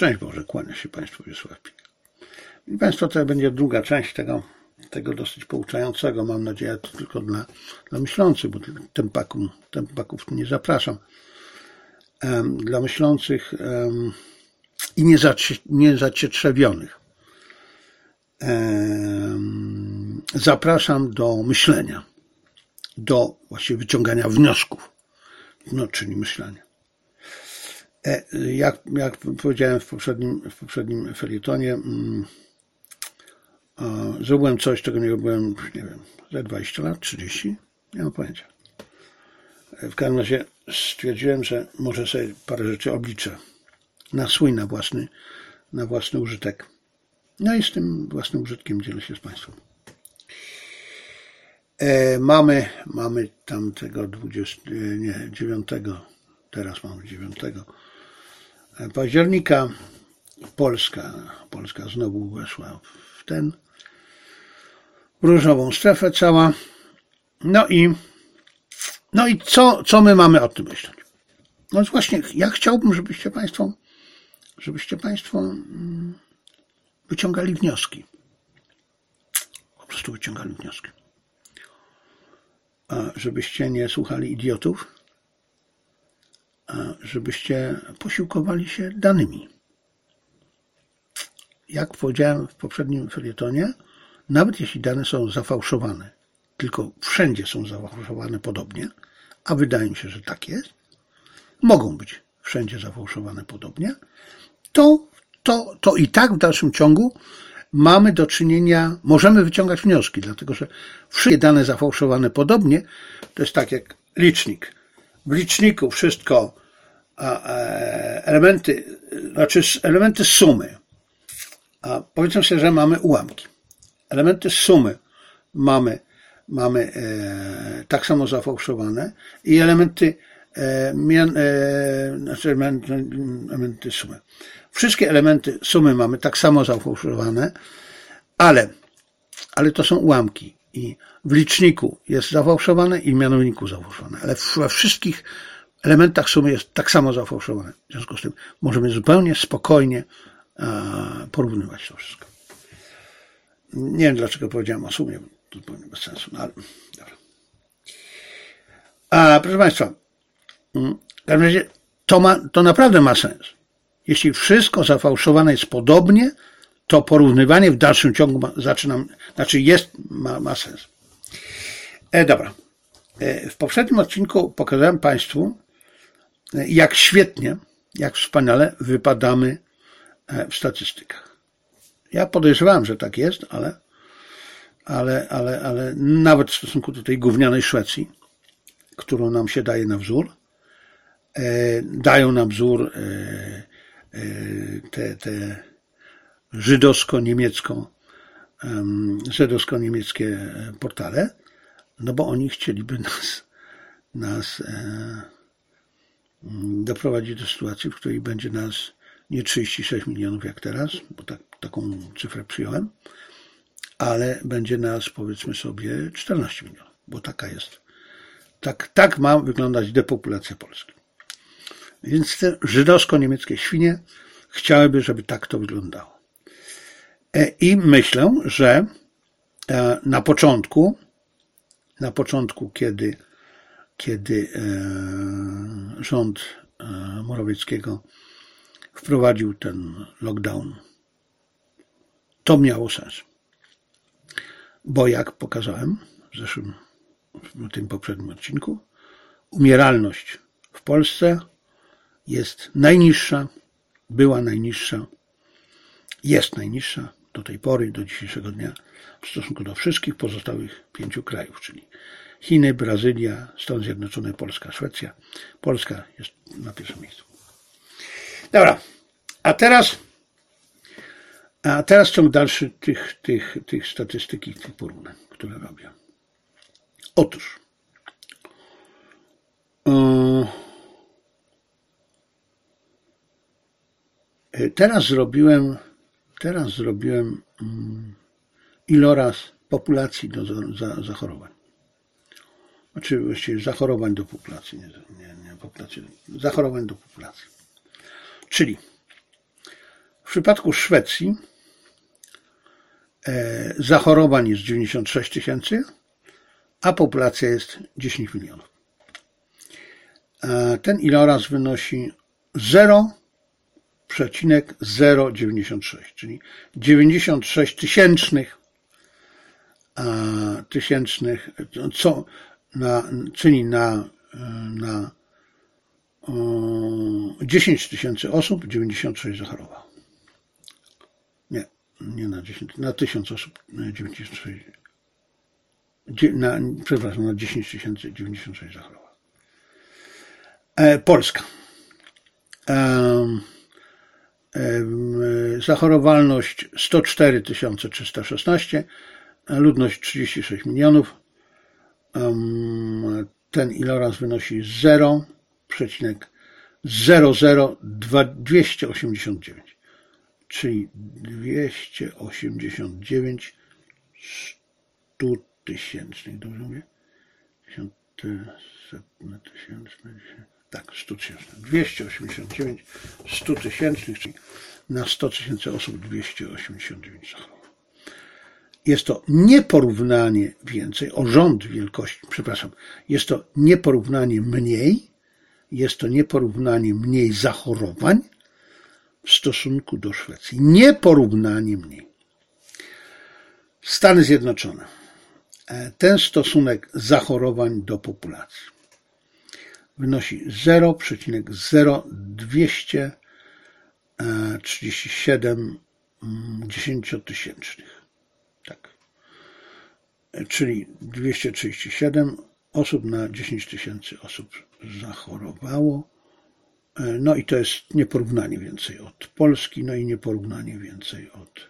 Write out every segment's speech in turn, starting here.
Szczęść Boże, kłania się Państwu Wiesław Pik. I Państwo, to będzie druga część tego dosyć pouczającego, mam nadzieję, to tylko dla myślących, bo tempaków tu nie zapraszam. Dla myślących i niezacietrzewionych. Zapraszam do myślenia, do właściwie wyciągania wniosków, czyli myślenia. Jak powiedziałem w poprzednim felietonie, zrobiłem coś, czego nie robiłem, nie wiem, za 20 lat, 30, nie mam pojęcia. W każdym razie stwierdziłem, że może sobie parę rzeczy obliczę na własny użytek. No i z tym własnym użytkiem dzielę się z Państwem. Mamy tamtego 9, teraz mamy 9 października. Polska znowu weszła w różową strefę cała. No i co my mamy o tym myśleć? No właśnie, ja chciałbym, żebyście Państwo wyciągali wnioski. Po prostu wyciągali wnioski. Żebyście nie słuchali idiotów, żebyście posiłkowali się danymi. Jak powiedziałem w poprzednim felietonie, nawet jeśli dane są zafałszowane, tylko wszędzie są zafałszowane podobnie, a wydaje mi się, że tak jest, mogą być wszędzie zafałszowane podobnie, to i tak w dalszym ciągu mamy do czynienia, możemy wyciągać wnioski, dlatego że wszystkie dane zafałszowane podobnie, to jest tak jak licznik. W liczniku wszystko elementy sumy. A powiedzmy sobie, że mamy ułamki. Elementy sumy mamy tak samo zafałszowane i elementy sumy. Wszystkie elementy sumy mamy tak samo zafałszowane, ale to są ułamki i w liczniku jest zafałszowane i w mianowniku zafałszowane, ale we wszystkich elementach sumy jest tak samo zafałszowane. W związku z tym możemy zupełnie spokojnie porównywać to wszystko. Nie wiem, dlaczego powiedziałem o sumie, bo to zupełnie bez sensu, no ale dobra. Proszę Państwa, w każdym razie to naprawdę ma sens. Jeśli wszystko zafałszowane jest podobnie, to porównywanie w dalszym ciągu ma sens. Dobra. W poprzednim odcinku pokazałem Państwu, jak świetnie, jak wspaniale wypadamy w statystykach. Ja podejrzewałem, że tak jest, ale nawet w stosunku do tej gównianej Szwecji, którą nam się daje na wzór, dają na wzór te żydowsko-niemieckie portale, no bo oni chcieliby nas doprowadzić do sytuacji, w której będzie nas nie 36 milionów jak teraz, bo taką cyfrę przyjąłem, ale będzie nas, powiedzmy sobie, 14 milionów, bo taka jest. Tak ma wyglądać depopulacja Polski. Więc te żydowsko-niemieckie świnie chciałyby, żeby tak to wyglądało. I myślę, że na początku, kiedy rząd Morawieckiego wprowadził ten lockdown, to miało sens. Bo jak pokazałem w tym poprzednim odcinku, umieralność w Polsce jest najniższa, była najniższa, jest najniższa do tej pory, do dzisiejszego dnia w stosunku do wszystkich pozostałych 5 krajów, czyli Chiny, Brazylia, Stany Zjednoczone, Polska, Szwecja. Polska jest na pierwszym miejscu. Dobra, a teraz ciąg dalszy tych statystyk i tych porównań, które robię. Otóż teraz zrobiłem iloraz populacji do zachorowań. Znaczy właściwie zachorowań do populacji, nie populacji, zachorowań do populacji. Czyli przypadku Szwecji zachorowań jest 96 tysięcy, a populacja jest 10 milionów. Ten iloraz wynosi 0,096, czyli 96 tysięcznych, czyli na 10 tysięcy osób 96 zachorowało. Nie na 10, na 1000 osób 96. Na 10 tysięcy 96 zachorowało. Polska. Zachorowalność 104 316, ludność 36 milionów. Ten iloraz wynosi 0,00289, czyli 289 100 tysięcznych, dobrze mówię? Tak, 100 tysięcznych. 289 100 tysięcznych, czyli na 100 tysięcy osób 289 zachorowało. Jest to nieporównanie więcej, o rząd wielkości, jest to nieporównanie mniej zachorowań w stosunku do Szwecji. Nieporównanie mniej. Stany Zjednoczone. Ten stosunek zachorowań do populacji wynosi 0,0237 dziesięciotysięcznych. Tak. Czyli 237 osób na 10 tysięcy osób zachorowało. No i to jest nieporównanie więcej od Polski, no i nieporównanie więcej od...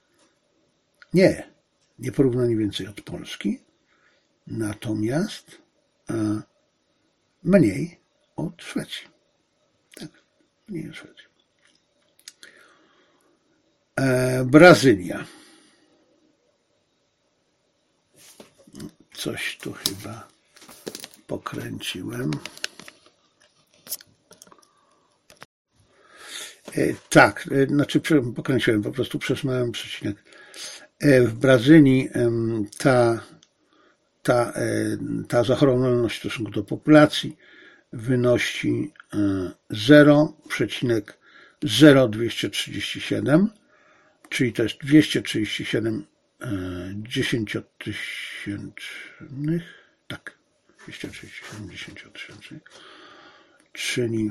nieporównanie więcej od Polski, natomiast mniej od Szwecji. Tak, mniej od Szwecji. Brazylia. Coś tu chyba pokręciłem. Tak, znaczy pokręciłem, po prostu przesunąłem przecinek. W Brazylii ta zachorowalność w stosunku do populacji wynosi 0,0237, czyli to jest 237 dziesięciotysięcznych, tak, 237 dziesięciotysięcznych, czyli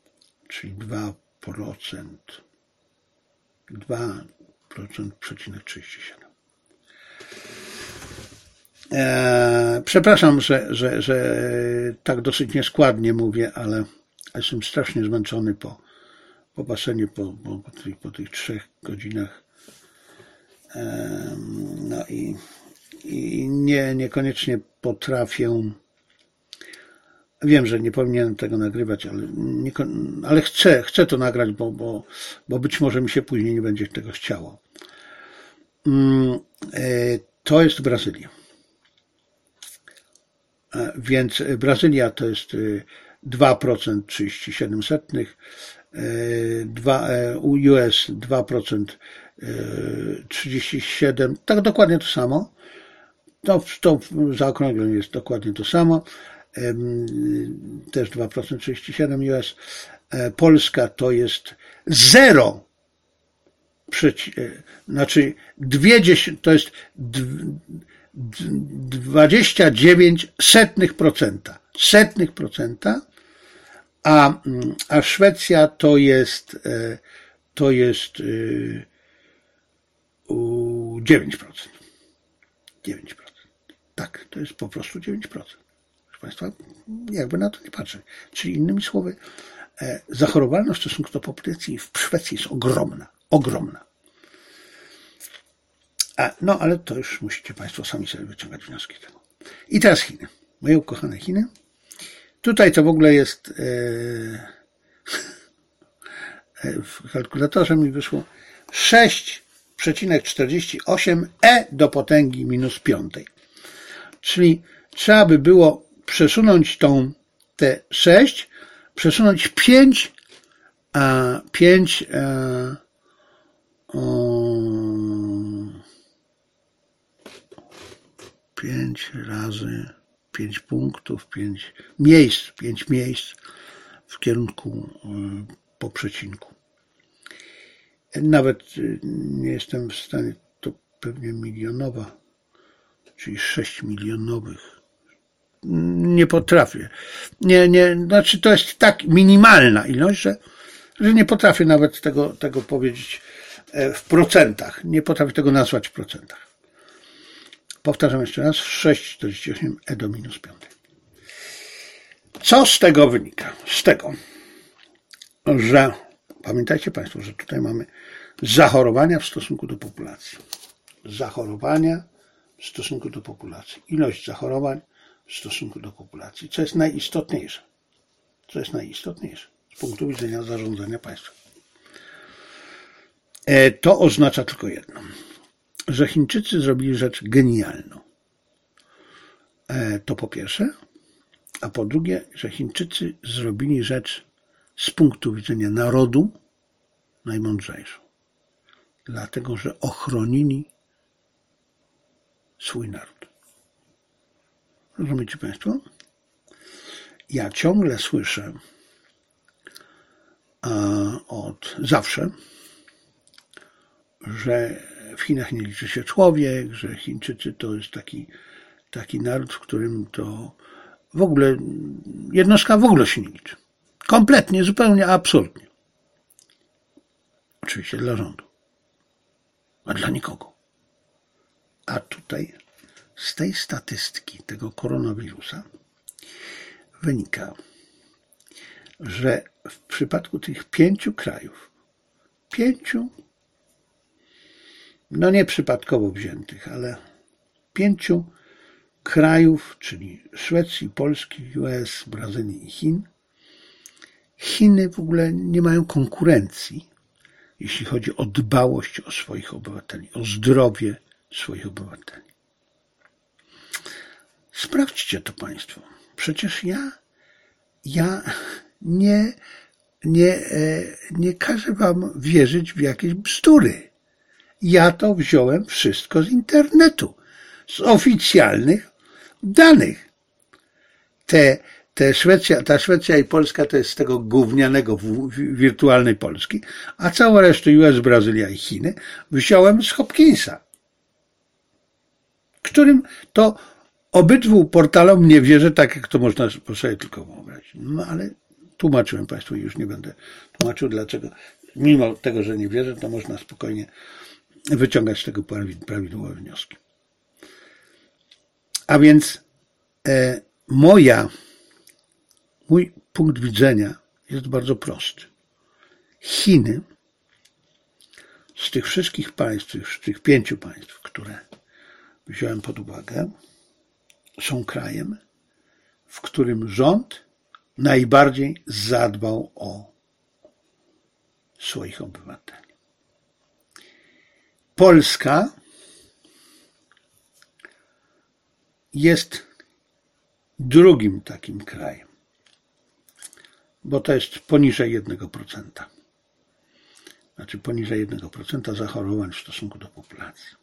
2,37. Przepraszam, że tak dosyć nieskładnie mówię, ale jestem strasznie zmęczony po basenie, po tych 3 godzinach. No i niekoniecznie potrafię. Wiem, że nie powinienem tego nagrywać, ale chcę to nagrać, bo być może mi się później nie będzie tego chciało. To jest Brazylia. Więc Brazylia to jest 2% 37 setnych, US 2% 37, tak dokładnie to samo. To w zaokrągleniu jest dokładnie to samo. Też 2% 37 US. Polska to jest 0, znaczy 20, to jest 0,29%, a Szwecja to jest 9%. 9%. Tak, to jest po prostu 9%. Proszę Państwa, jakby na to nie patrzeć. Czyli innymi słowy, zachorowalność w stosunku do populacji w Szwecji jest ogromna. No, ale to już musicie Państwo sami sobie wyciągać wnioski z tego. I teraz Chiny. Moje ukochane Chiny. Tutaj to w ogóle jest w kalkulatorze mi wyszło 6,48 do potęgi -5. Czyli trzeba by było przesunąć te 6, przesunąć 5 5 razy 5 punktów, 5 miejsc w kierunku po przecinku. Nawet nie jestem w stanie, to pewnie milionowa, czyli 6 milionowych. Nie potrafię. Znaczy to jest tak minimalna ilość, że nie potrafię nawet tego powiedzieć w procentach. Nie potrafię tego nazwać w procentach. Powtarzam jeszcze raz, 6,48 e do minus 5. Co z tego wynika? Z tego, że pamiętajcie Państwo, że tutaj mamy zachorowania w stosunku do populacji. Zachorowania w stosunku do populacji. Ilość zachorowań w stosunku do populacji. Co jest najistotniejsze? Co jest najistotniejsze z punktu widzenia zarządzania państwem? To oznacza tylko jedno, że Chińczycy zrobili rzecz genialną. To po pierwsze, a po drugie, że Chińczycy zrobili rzecz z punktu widzenia narodu najmądrzejszą. Dlatego, że ochronili swój naród. Rozumiecie Państwo? Ja ciągle słyszę od zawsze, że w Chinach nie liczy się człowiek, że Chińczycy to jest taki naród, w którym to w ogóle jednostka w ogóle się nie liczy. Kompletnie, zupełnie, absolutnie. Oczywiście dla rządu. A dla nikogo. A tutaj z tej statystyki tego koronawirusa wynika, że w przypadku tych 5 krajów, 5, no nie przypadkowo wziętych, ale 5 krajów, czyli Szwecji, Polski, US, Brazylii i Chin, Chiny w ogóle nie mają konkurencji, jeśli chodzi o dbałość o swoich obywateli, o zdrowie swoich obywateli. Sprawdźcie to Państwo. Przecież ja nie każę Wam wierzyć w jakieś bzdury. Ja to wziąłem wszystko z internetu, z oficjalnych danych. Ta Szwecja i Polska to jest z tego gównianego wirtualnej Polski, a całą resztę US, Brazylia i Chiny wziąłem z Hopkinsa, którym to obydwu portalom nie wierzę, tak jak to można sobie tylko wyobrazić. No ale tłumaczyłem Państwu i już nie będę tłumaczył dlaczego. Mimo tego, że nie wierzę, to można spokojnie wyciągać z tego prawidłowe wnioski. A więc mój punkt widzenia jest bardzo prosty. Chiny z tych wszystkich państw, z tych 5 państw, które wziąłem pod uwagę, są krajem, w którym rząd najbardziej zadbał o swoich obywateli. Polska jest drugim takim krajem, bo to jest poniżej 1%. Znaczy poniżej 1% zachorowań w stosunku do populacji.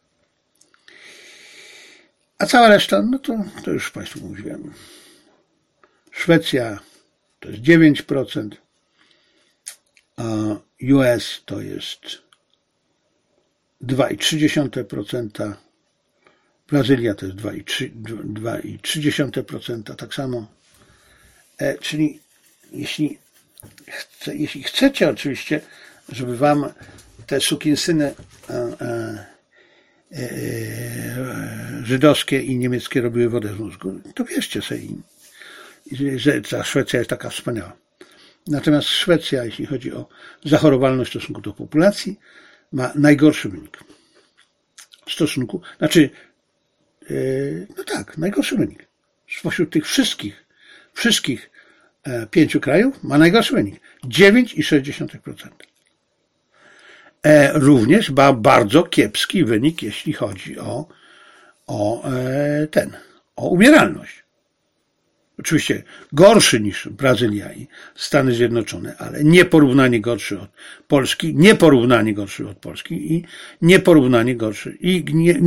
A cała reszta, no to już Państwu mówiłem. Szwecja to jest 9%, a US to jest 2,3%, Brazylia to jest 2,3%, tak samo. Czyli jeśli chcecie oczywiście, żeby Wam te sukinsyny żydowskie i niemieckie robiły wodę z mózgu, to wierzcie sobie im, że ta Szwecja jest taka wspaniała. Natomiast Szwecja, jeśli chodzi o zachorowalność w stosunku do populacji, ma najgorszy wynik. Najgorszy wynik. Spośród tych wszystkich 5 krajów ma najgorszy wynik. 9,6%. Również ma bardzo kiepski wynik, jeśli chodzi o umieralność. Oczywiście gorszy niż Brazylia i Stany Zjednoczone, ale nieporównanie gorszy od Polski, nieporównanie gorszy od Polski i nieporównanie gorszy i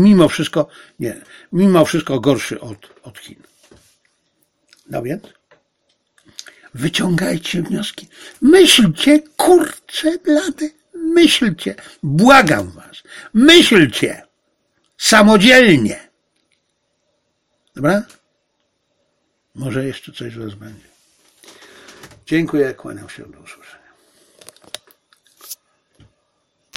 mimo wszystko gorszy od Chin. No więc wyciągajcie wnioski. Myślcie, kurczę blady, myślcie. Błagam was, myślcie samodzielnie. Dobra? Może jeszcze coś z was będzie. Dziękuję, kłaniam się, do usłyszenia.